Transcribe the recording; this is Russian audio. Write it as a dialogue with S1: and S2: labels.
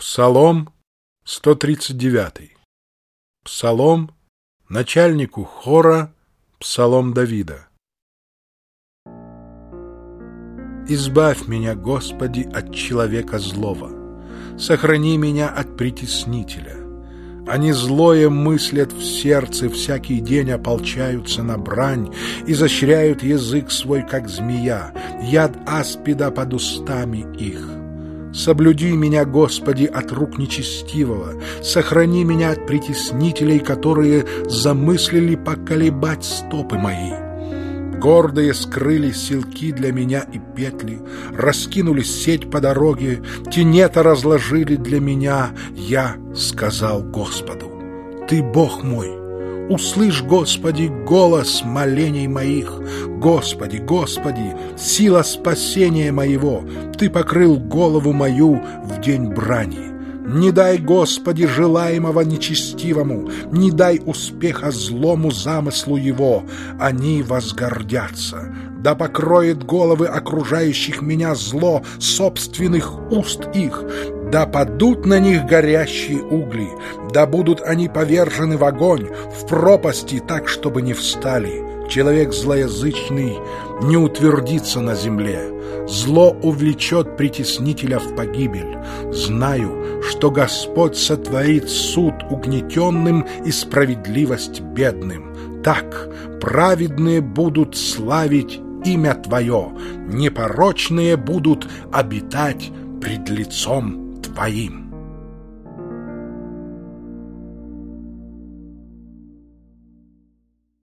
S1: Псалом 139. Псалом начальнику хора, псалом Давида. Избавь меня, Господи, от человека злого, сохрани меня от притеснителя. Они злое мыслят в сердце, всякий день ополчаются на брань, изощряют язык свой, как змея, яд аспида под устами их. Соблюди меня, Господи, от рук нечестивого, сохрани меня от притеснителей, которые замыслили поколебать стопы мои. Гордые скрыли силки для меня и петли, раскинули сеть по дороге, тенета разложили для меня. Я сказал Господу: Ты Бог мой. Услышь, Господи, голос молений моих. Господи, Господи, сила спасения моего, Ты покрыл голову мою в день брани. Не дай, Господи, желаемого нечестивому, не дай успеха злому замыслу его. Они возгордятся. Да покроет головы окружающих меня зло собственных уст их. Да падут на них горящие угли, да будут они повержены в огонь, в пропасти, так, чтобы не встали. Человек злоязычный не утвердится на земле. Зло увлечет притеснителя в погибель. Знаю, что Господь сотворит суд угнетенным и справедливость бедным. Так праведные будут славить имя Твое, непорочные будут обитать пред лицом Твоим.